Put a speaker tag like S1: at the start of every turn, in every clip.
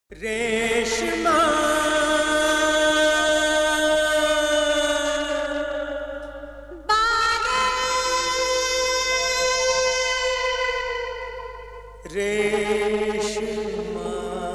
S1: रेशमा रेशमा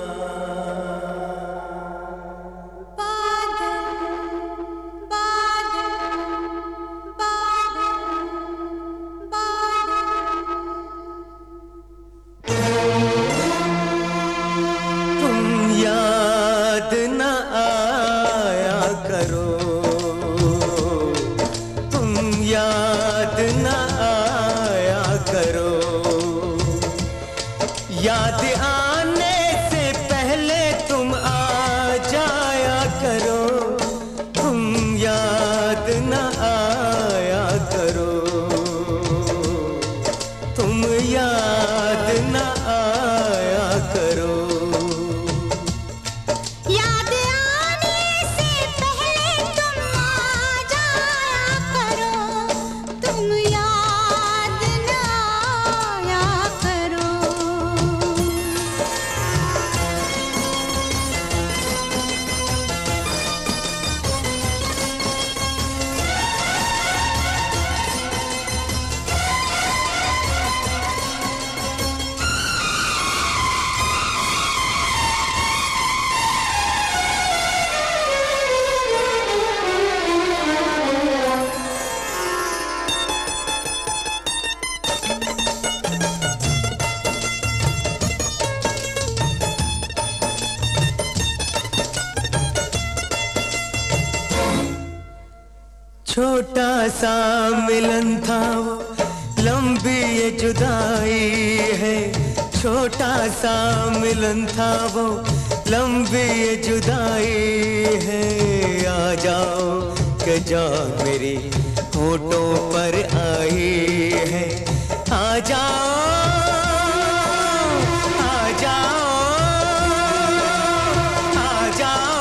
S1: याद न आया करो, तुम याद न आया करो। याद आने से पहले तुम आ जाया करो, तुम याद न आया करो, तुम याद न आया करो। छोटा सा मिलन था वो, लंबी ये जुदाई है। छोटा सा मिलन था वो, लंबी ये जुदाई है। आ जाओ कि जान मेरी होठों पर आई है। आ जाओ, आ जाओ, आ जाओ,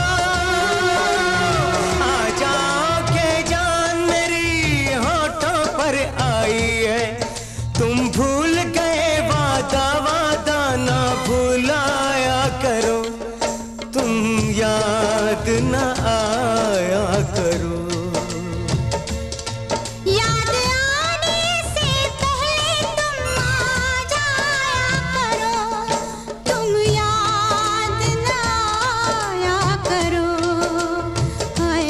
S1: तुम भूल गए वादा, वादा ना भुलाया करो, तुम याद न आया करो।
S2: याद आने से पहले तुम आ जाया करो, तुम याद न आया करो। हाय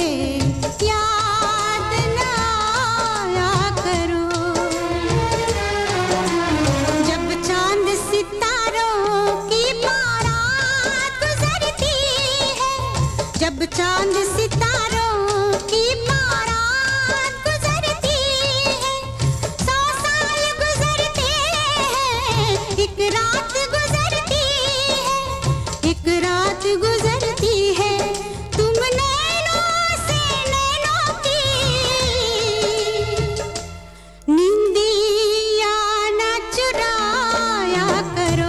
S2: याद न आया करो। जब चांद सितारों की बारात गुजरती है, 100 साल गुजरते हैं, एक रात गुजरती है, एक रात गुजरती है। तुम नैनों से नैनों की नींदिया न चुराया करो।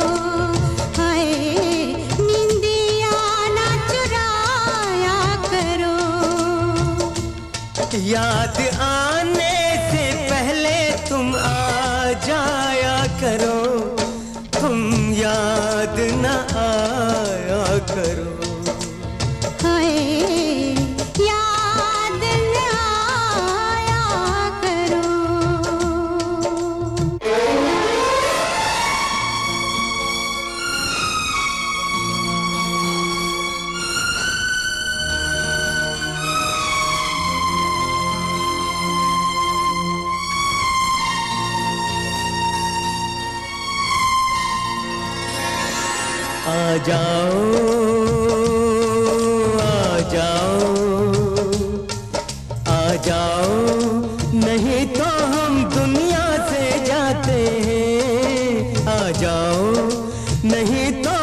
S1: याद आने से पहले तुम आ जाया करो, तुम याद न आया करो।
S2: हाय याद न आया करो।
S1: आ जाओ, आ जाओ, आ जाओ, नहीं तो हम दुनिया से जाते हैं। आ जाओ, नहीं तो